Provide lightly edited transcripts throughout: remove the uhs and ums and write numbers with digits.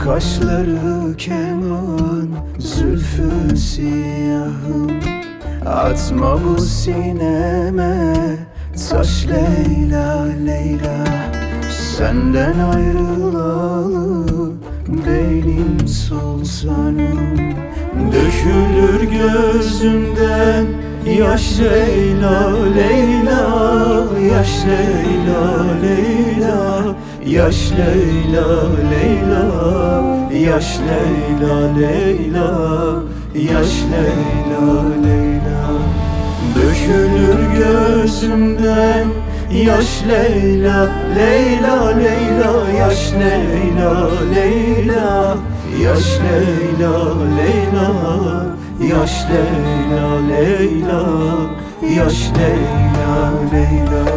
Kaşları keman, zülfü siyahım. Atma bu sineme taş Leyla Leyla. Senden ayrılalı benim sultanım. Dökülür gözümden yaş Leyla Leyla. Yaş Leyla Leyla. Yaş Leyla Leyla. Yaş Leyla Leyla. Yaş Leyla Leyla. Dökülür gözümden yaş Leyla Leyla Leyla. Yaş Leyla Leyla. Yaş Leyla Leyla. Yaş Leyla Leyla. Yaş Leyla Leyla.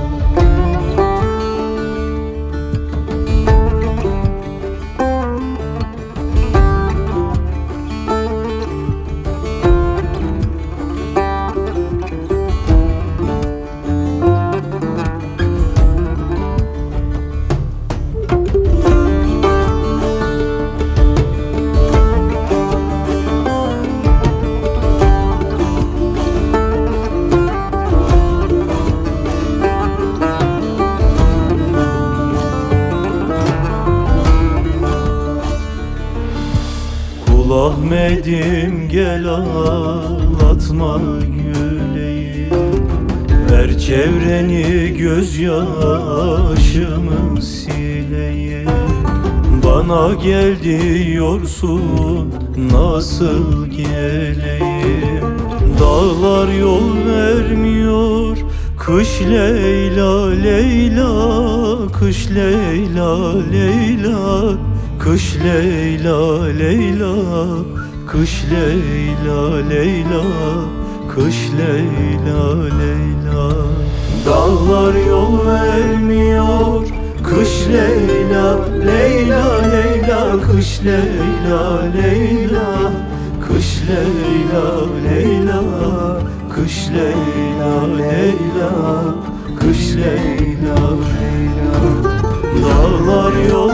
Ahmet'im gel ağlatma yüreği. Ver çevreni gözyaşımı sileyim. Bana gel diyorsun nasıl geleyim? Dağlar yol vermiyor, kış Leyla Leyla. Kış Leyla Leyla. Kış Leyla Leyla. Kış Leyla Leyla. Kış Leyla Leyla. Dağlar yol vermiyor, kış Leyla Leyla Leyla. Kış Leyla Leyla. Kış Leyla Leyla. Kış Leyla Leyla. Kış Leyla Leyla. Dağlar yol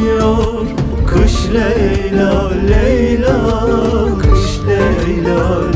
vermiyor, kış Leyla Leyla. Kış Leyla